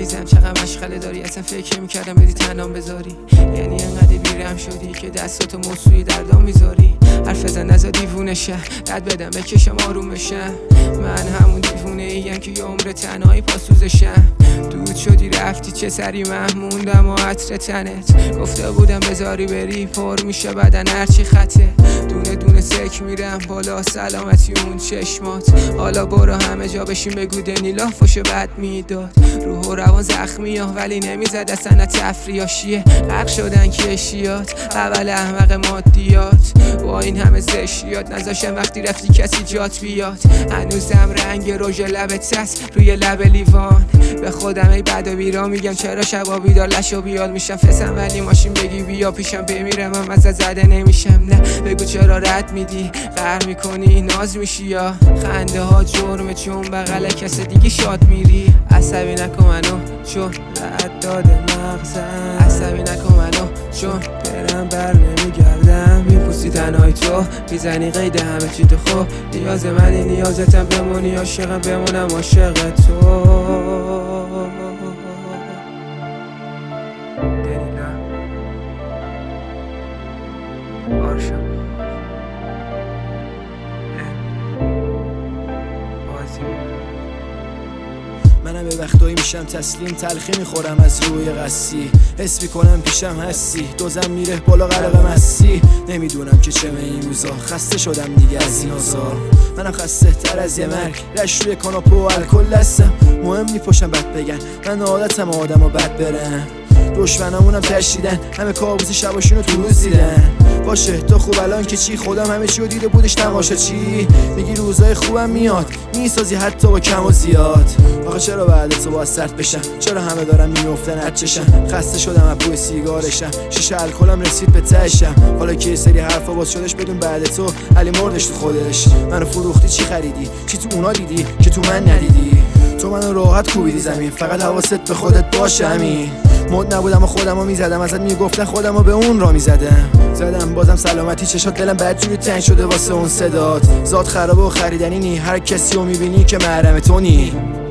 عزیزم چقدر مشغله داری، اصلا فکر میکردم بدی تنام بذاری. یعنی انقدر بیرم شدی که دستاتو موسوی دردام میذاری. حرف زن نزا دیوونه شه، رد بدم بکشم آروم بشم. من همون دیوونه ایم که یه عمر تنهایی پاسوزشم. دود شدی رفتی چه سری محموندم و عطر تنت. گفته بودم بذاری بری پر میشه بدن هرچی خطه. دونه دونه سک میرم بالا سلامتی اون چشمات. حالا برو همه جا بشین بگو دنیلا فوشو بد میداد. روح و روان زخمی ها ولی نمیزد اصلا تفریاشیه. غرق شدن کشیات اول احمق مادیات. با این همه زشیات نذاشم وقتی رفتی کسی جات بیاد. هنوزم رنگ رژ لبت هست روی لب لیوان. به خودم ای بد و بیرا میگم چرا شبا بیدار لش و بیال میشم. فسم ولی ماشین بگی بیا پیشم بمیرم هم ازت زده نمیشم. نه بگو چرا رد میدی قهر میکنی ناز میشی یا خنده ها جرمه چون بغل کس دیگه شاد میری. عصبی نکن منو چون رد داده مغزم. عصبی نکن منو چون برم بر نمیگردم. میپوسی تنهای تو میزنی قید همه چی تو خوب. نیاز منی نیازتم بمونی عاشقم بمونم عاشق تو. دنیلا آرشا منم به وقتایی میشم تسلیم تلخی میخورم از روی قصی. حس میکنم پیشم هستی دوزم میره بالا غرق مستی. نمیدونم که چه به این روزا خسته شدم دیگه از این اوضاع. منم خسته تر از یه مرگ رش روی کاناپه و الکل دستم. مهم نی پشم بد بگن من عادتم آدم و بد برم. دشمنامونم تشیدن همه کابوس شباشونو تو روز دیدن. باشه تو خوب الان که چی خودم همه چی رو دیده بودش نماشه چی. میگی روزای خوبم میاد میسازی حتی با کم و زیاد. آخه چرا بعد تو باید سرد بشم چرا همه دارم میافتن از چشم. خسته شدم از بوی سیگارشم شیشه الکلم رسید به تهشم. حالا که یه سری حرفا باز شدش بدون بعد تو علی مردش تو خودش. منو فروختی چی خریدی چی تو اونا دیدی که تو من ندیدی. تو منو راحت کوبیدی زمین فقط حواست به خودت باشه همین. مد نبودم و خودمو میزدم ازت میگفتن خودمو به اون را میزدم. زدم بازم سلامتی چشات دلم بدجوری تنگ شده واسه اون صدات. ذات خرابه و خریدنی نی هر کسی رو میبینی که محرم تو نی.